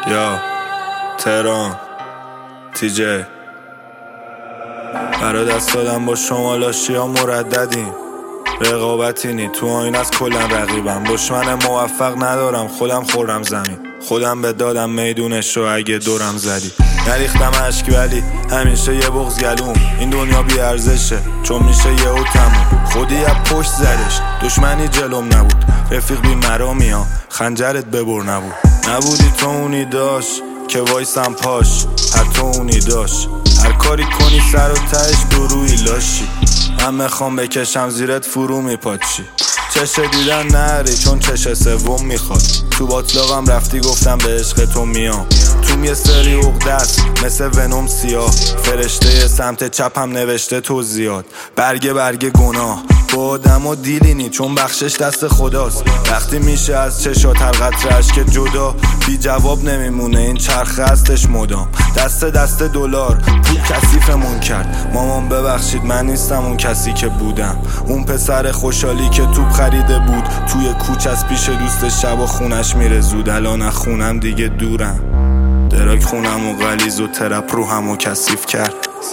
یا تهران تیجی برای دست دادم با شما لاشی ها مرددیم. رقابتی نی تو آین از کلن رقیبم. دشمن موفق ندارم خودم خورم زمین. خودم به دادم میدونش رو اگه دورم زدی. نریختم عشق ولی همیشه یه بغض گلوم. این دنیا بی ارزشه چون میشه یهو تموم. خودی از پشت زدش دشمنی جلوم نبود. رفیق بی مرامی ها خنجرت ببر نبود. نبودی تو اونی داشت که وایسم پاش. حتی اونی داشت هر کاری کنی سر و تهش دروی لاشی. من میخوام بکشم زیرت فرو میپاچی. چش دیدن نری چون چش سوم میخواد. تو باطلاقم رفتی گفتم به عشق تو میام. توم یه سری عقدست مثل ونوم سیاه. فرشته سمت چپم نوشته تو زیاد. برگه گناه با آدم و دیلینی چون بخشش دست خداست. وقتی میشه از چشات هر قطره اشک جدا. بی جواب نمیمونه این چرخه هستش مدام. دست دلار پول کثیفمون کرد. مامان ببخشید من نیستم اون کسی که بودم. اون پسر خوشحالی که توپ خریده بود توی کوچه از پیش دوست شب و خونش میره زود. الان از خونم دیگه دورم. دراک خونم و غلیظ و ترپ روحم و کثیف کرد.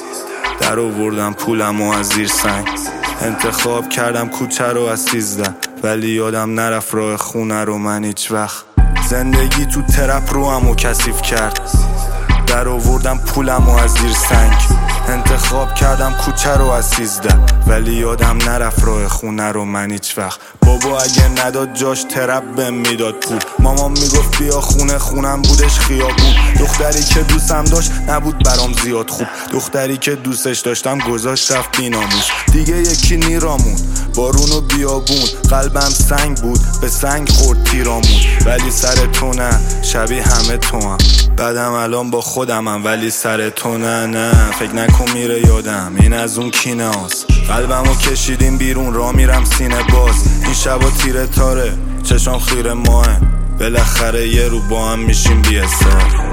در آوردم پولم و از زیر سنگ. انتخاب کردم کوچه رو از 13 ولی یادم نرفت راه خونه رو من هیچ وقت. زندگی تو ترپ روحم و کثیف کرد. در آوردم پولم و از زیر سنگ. انتخاب کردم کوچه رو از 13 ولی یادم نرفت راه خونه رو من هیچ وقت. بابا اگه نداد جاش ترپ بهم میداد پول. مامان میگفت بیا خونم بودش خیابون. دختری که دوستم داشت نبود برام زیاد خوب. دختری که دوستش داشتم گذاشت رفت بیناموس. دیگه یکی نیرامون بارون و بیابون. قلبم سنگ بود به سنگ خورد تیرامون. ولی سر تو نه شبیه همه تو هم. بعدم الان با خودمم ولی سر تو نه فکر نکن میره یادم. این از اون کینه هاست. قلبمو کشیدیم بیرون را میرم سینه باز. این شبا تیره تاره چشام خیره ماه. بالاخره یه رو با هم میشیم بی اثر.